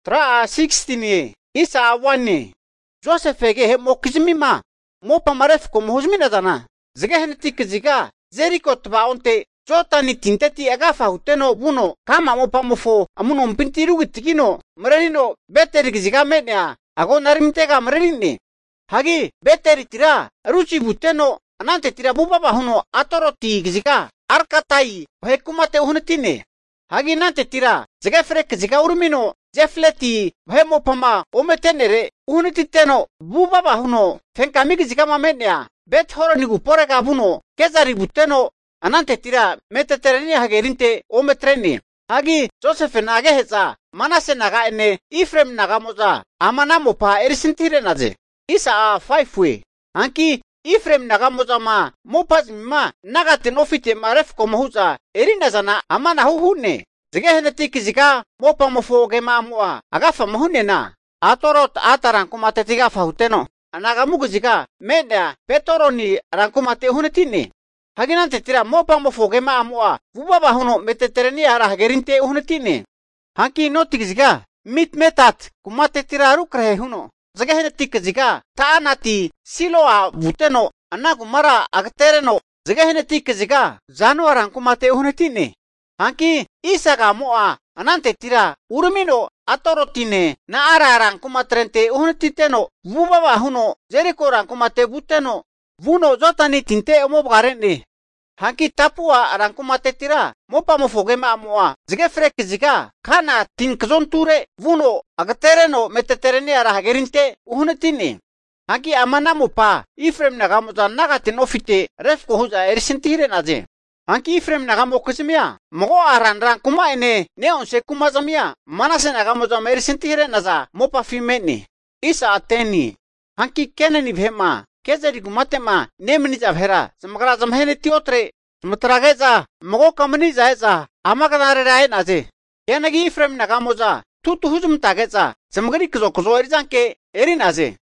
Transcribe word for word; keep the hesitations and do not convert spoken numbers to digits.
Tra sixteen isa one Josephege he mokizmima mopa maref ko mohuzminadana zgehenetik ziga Jericho tbaonte Jotani tinteti agafa uteno buno kama mopa mofo amuno mpintiru gitikino mrelino beteri ziga menea ago narimtega mreline hagi beteri tira ruchi buteno anante tira bubaba huno atoroti ziga arkatai hekumate hunetine hagi nante tira ziga frek ziga urmino jefleti hemo pama ometenere unititeno bubaba huno fenkami ziga mamenea bet horonigu porega buno kezari buteno anante tira metetereni hagerinte ometreni hagi Joseph nage hetsa manase naga ene Ifrem naga moza amana mopa erisintire naze isa five we anki Ifrem naga moza ma mopas ma naga tenofite maref komohuza erina zana amana huhune zige henetik ziga mopa mofoge ma mua agafa mohune na atorot ataran kumate tiga fahuteno anaga mugu ziga menda petoroni rankumate hunetini haginante tira mopa mofoge ma mua bubaba huno metetereni ara hagerinte hunetini hanki notik ziga mit metat kumate tira rukre huno zige henetik ziga taanati siloa buteno anagu mara agtereno zige henetik ziga januaran kumate hunetini hanki isaga moa anante tira urmino atorotine na araran kumatrente unititeno bubaba huno Jericho ran kumate buteno vuno jotani tinte omobgarene hanki tapua ran kumate tira mopa mofoge ma moa zige frek ziga kana tinkzonture vuno agtereno metetereni ara hagerinte unitini hanki amana mopa Ifrem nagamuza nagatin ofite refko huza erisintire naze Anki Ifrem nagamo kusmia mogo aran ran kuma ene neon se kuma zamia manase nagamo za merisintire naza mopa fimeni isa ateni anki keneni bhema kezeri gumatema nemni za bhera samgra zamhene tiotre smutrageza mogo kamni zaeza amagadare rae naze kenagi Ifrem nagamo za tutu huzum tageza samgari kzo kzo erizanke eri naze